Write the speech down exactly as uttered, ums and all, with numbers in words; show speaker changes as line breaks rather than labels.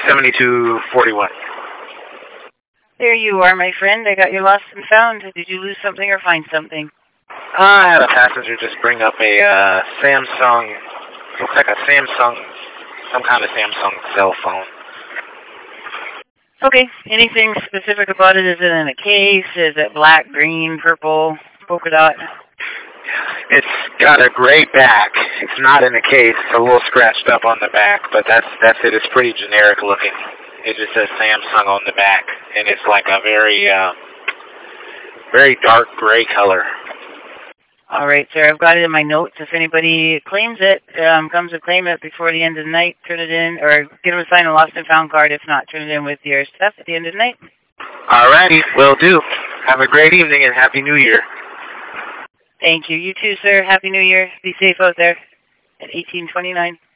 seventy-two forty-one.
There you are, my friend. I got you lost and found. Did you lose something or find something?
I had a passenger just bring up a uh, Samsung, looks like a Samsung, some kind of Samsung cell phone.
Okay. Anything specific about it? Is it in a case? Is it black, green, purple, polka dot?
It's got a gray back. It's not in a case. It's a little scratched up on the back, but that's that's it. It's pretty generic looking. It just says Samsung on the back, and it's like a very, uh, very dark gray color.
All right, sir. I've got it in my notes. If anybody claims it, um, comes to claim it before the end of the night, turn it in, or get them to sign a lost and found card. If not, turn it in with your stuff at the end of the night.
All righty, will do. Have a great evening and Happy New Year.
Thank you. You too, sir. Happy New Year. Be safe out there at eighteen twenty-nine.